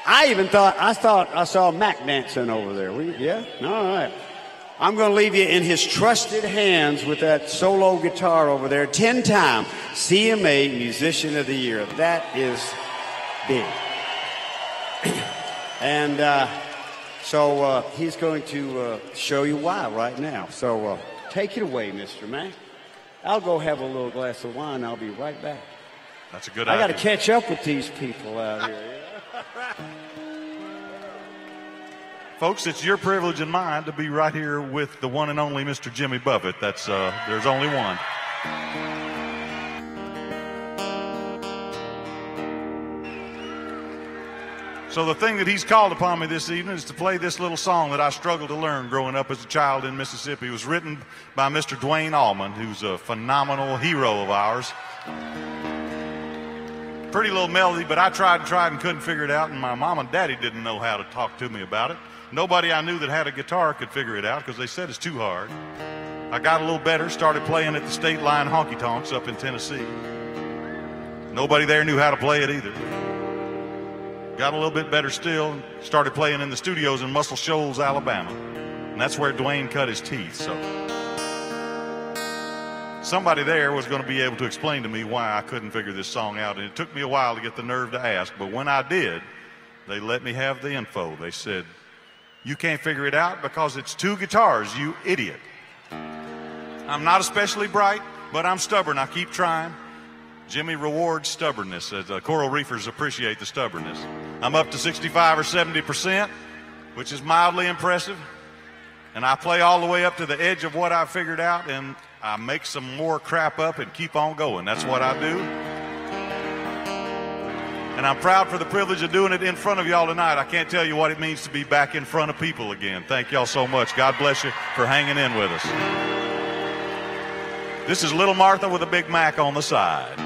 I thought I saw Mac dancing over there. Yeah? All right. I'm going to leave you in his trusted hands with that solo guitar over there. 10-time CMA Musician of the Year. That is big. And so he's going to show you why right now. So take it away, Mr. Mac. I'll go have a little glass of wine. I'll be right back. That's a good idea. I got to catch up with these people out here. Folks, it's your privilege and mine to be right here with the one and only Mr. Jimmy Buffett. That's there's only one. So the thing that he's called upon me this evening is to play this little song that I struggled to learn growing up as a child in Mississippi. It was written by Mr. Dwayne Allman, who's a phenomenal hero of ours. Pretty little melody, but I tried and couldn't figure it out, and my mom and daddy didn't know how to talk to me about it. Nobody I knew that had a guitar could figure it out because they said it's too hard. I got a little better, started playing at the State Line Honky Tonks up in Tennessee. Nobody there knew how to play it either. Got a little bit better still, started playing in the studios in Muscle Shoals, Alabama. And that's where Dwayne cut his teeth, so. Somebody there was going to be able to explain to me why I couldn't figure this song out, and it took me a while to get the nerve to ask, but when I did, they let me have the info. They said, "You can't figure it out because it's two guitars, you idiot." I'm not especially bright, but I'm stubborn. I keep trying. Jimmy rewards stubbornness, as coral reefers appreciate the stubbornness. I'm up to 65 or 70%, which is mildly impressive, and I play all the way up to the edge of what I figured out, and I make some more crap up and keep on going. That's what I do. And I'm proud for the privilege of doing it in front of y'all tonight. I can't tell you what it means to be back in front of people again. Thank y'all so much. God bless you for hanging in with us. This is Little Martha with a Big Mac on the side.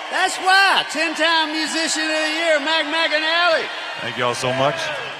That's why. 10-time Musician of the Year, Mac McAnally. Thank y'all so much.